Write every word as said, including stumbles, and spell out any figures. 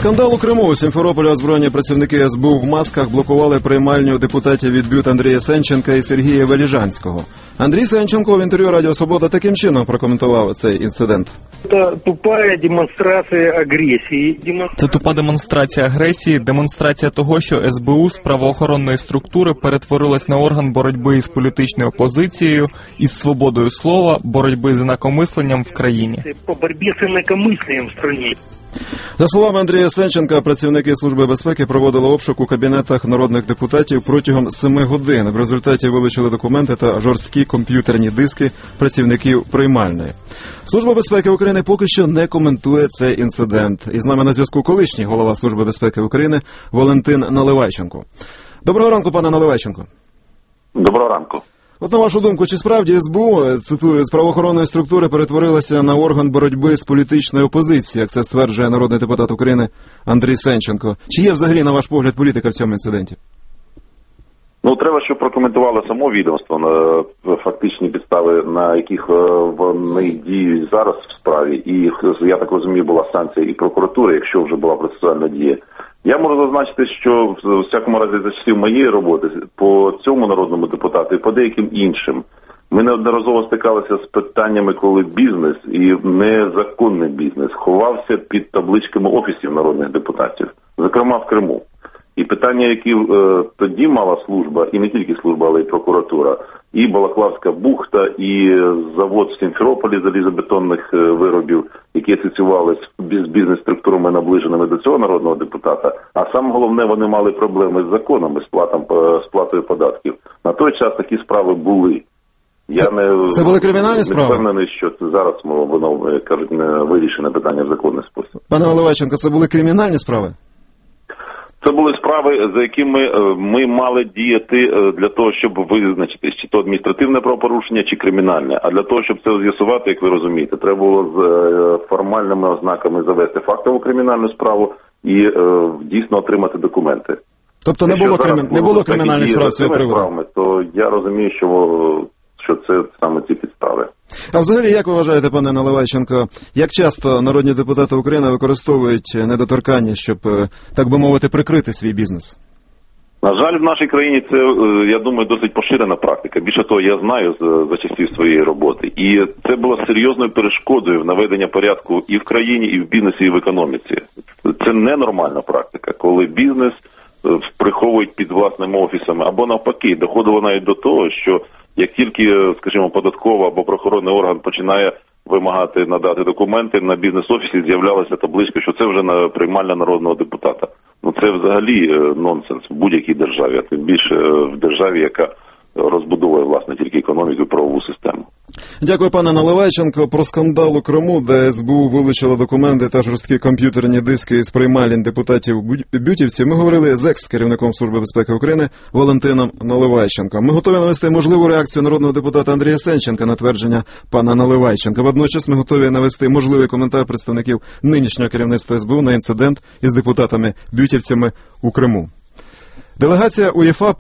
Скандал у Криму. У Сімферополі озброєні працівники ес бе у в масках блокували приймальню депутатів від БЮТ Андрія Сенченка і Сергія Веліжанського. Андрій Сенченко в інтерв'ю Радіо Свобода таким чином прокоментував цей інцидент. Це тупа демонстрація агресії. Це тупа демонстрація агресії, демонстрація того, що ес бе у з правоохоронної структури перетворилась на орган боротьби із політичною опозицією, із свободою слова, боротьби з інакомисленням в країні. По боротьбі з інакомисленням в країні. За словами Андрія Сенченка, працівники Служби безпеки проводили обшук у кабінетах народних депутатів протягом семи годин. В результаті вилучили документи та жорсткі комп'ютерні диски працівників приймальної. Служба безпеки України поки що не коментує цей інцидент. І з нами на зв'язку колишній голова Служби безпеки України Валентин Наливайченко. Доброго ранку, пане Наливайченко. Доброго ранку. От на вашу думку, чи справді ес бе у, цитую, з правоохоронної структури перетворилася на орган боротьби з політичною опозицією, як це стверджує народний депутат України Андрій Сенченко? Чи є взагалі, на ваш погляд, політика в цьому інциденті? Ну, треба, щоб прокоментувало само відомство на фактичні підстави, на яких вони діють зараз в справі. І, я так розумію, була санкція і прокуратури, якщо вже була процесуальна дія. Я можу зазначити, що в всякому разі за часів моєї роботи по цьому народному депутату і по деяким іншим ми неодноразово стикалися з питаннями, коли бізнес і незаконний бізнес ховався під табличками офісів народних депутатів, зокрема в Криму. І питання, які е, тоді мала служба, і не тільки служба, але й прокуратура, і Балаклавська бухта, і завод в Сімферополі залізобетонних е, виробів, які асоціювалися з бізнес-структурами, наближеними до цього народного депутата. А саме головне, вони мали проблеми з законом, з платом, сплатою податків. На той час такі справи були. Я це, не, це були кримінальні справи? Не впевнений, що це зараз воно, кажуть, не вирішене питання в законний спосіб. Пане Наливайченко, це були кримінальні справи? Це були справи, за якими ми мали діяти для того, щоб визначити, чи то адміністративне правопорушення, чи кримінальне. А для того, щоб це з'ясувати, як ви розумієте, треба було з формальними ознаками завести фактову кримінальну справу і дійсно отримати документи. Тобто не було, крим... не було кримінальних справ цього приводу? То я розумію, що, що це саме ці підстави. А взагалі, як ви вважаєте, пане Наливайченко, як часто народні депутати України використовують недоторканність, щоб, так би мовити, прикрити свій бізнес? На жаль, в нашій країні це, я думаю, досить поширена практика. Більше того, я знаю за часів своєї роботи. І це було серйозною перешкодою в наведення порядку і в країні, і в бізнесі, і в економіці. Це ненормальна практика, коли бізнес приховують під власними офісами, або навпаки, доходило навіть до того, що як тільки, скажімо, податкова або правоохоронний орган починає вимагати надати документи, на бізнес-офісі з'являлася табличка, що це вже на приймальня народного депутата. Ну це взагалі нонсенс в будь-якій державі, а тим більше в державі, яка розбудовує, власне, тільки економіку і правову систему. Дякую, пане Наливайченко. Про скандал у Криму, де ес бе у вилучила документи та жорсткі комп'ютерні диски із приймалень депутатів-бютівців, ми говорили з екс-керівником Служби безпеки України Валентином Наливайченком. Ми готові навести можливу реакцію народного депутата Андрія Сенченка на твердження пана Наливайченка. Водночас ми готові навести можливий коментар представників нинішнього керівництва ес бе у на інцидент із депутатами-бютівцями у Криму. Делегація УЄФА